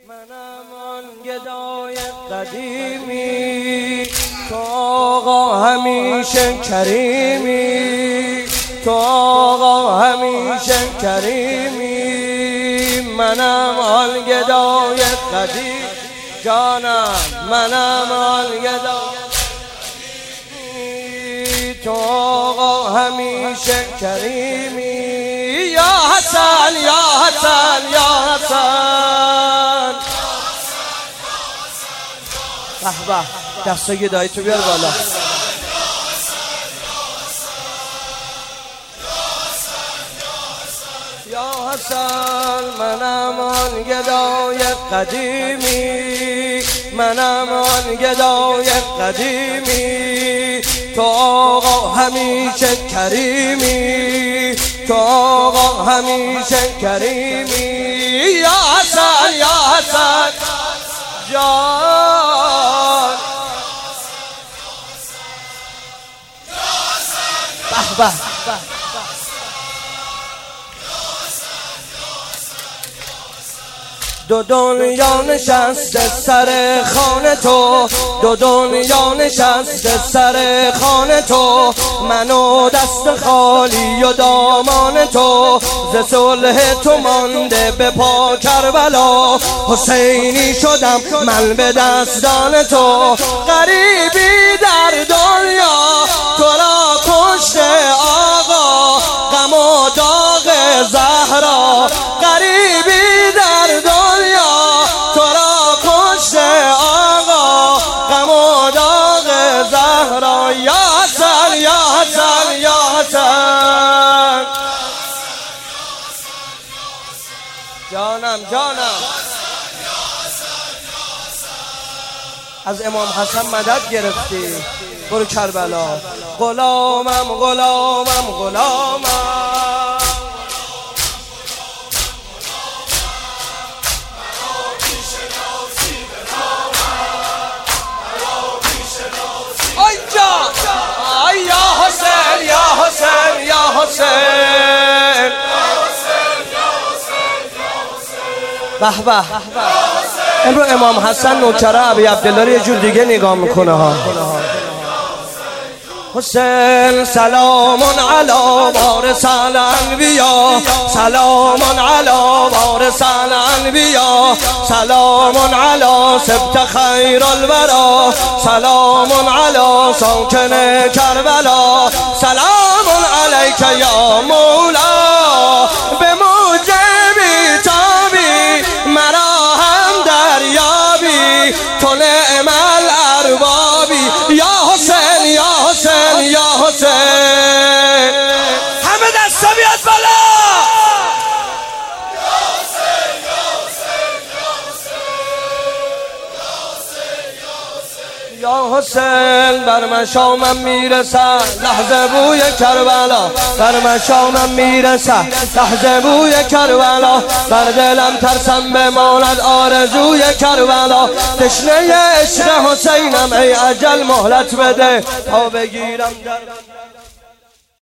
منم آن گدای قدیمی، تو آقا همیشه کریمی، تو آقا همیشه کریمی. منم آن گدای قدیمی جانم، منم آن گدای قدیمی، تو آقا همیشه کریمی. یا حسن یا حسن یا حسن، به به دستای گدایی تو بیار بالا. یا حسن منم آن گدای قدیمی، منم آن گدای قدیمی، تو آقا همیشه کریمی، تو آقا همیشه کریمی. یا حسن یا حسن جان، به به دو دنیا نشسته سر خانه تو، دو دنیا نشسته سر خانه تو، منو دست خالی و دامان تو، ز صلح تو مانده به پا کربلا، حسینی شدم من به دستان تو. غریبی در دنیا تو را کشته آقا، غم و داغ زهرا، غریبی در دنیا تو را کشته آقا، غم و داغ زهرا. یا حسن یا حسن یا حسن جانم جانم، از امام حسن مدد گرفتی، برو کربلا. غلامم غلامم غلامم، آی یا حسین یا حسین یا حسین، به به. امروز امام حسن نوکره ابی عبدالله رو یه جور دیگه نگاه میکنه ها. حسین سلام علی وارث الانبیا، سلام علی وارث الانبیا، سلام علی سبط خیر الورا، سلام علی ساکن کربلا، سلام علیک یا مولا، به موجبی تابی مرا هم دریابی، تو نعم الاربابی. یا حسین یا حسین یا حسین، همه دستا بیاد بالا. یا حسین بر مشامم میرسد لحظه بوی کربلا، بر مشامم میرسد لحظه بوی کربلا، بر دلم ترسم بماند آرزوی کربلا. تشنه عشق حسینم ای اجل مهلت بده تا بگیرم در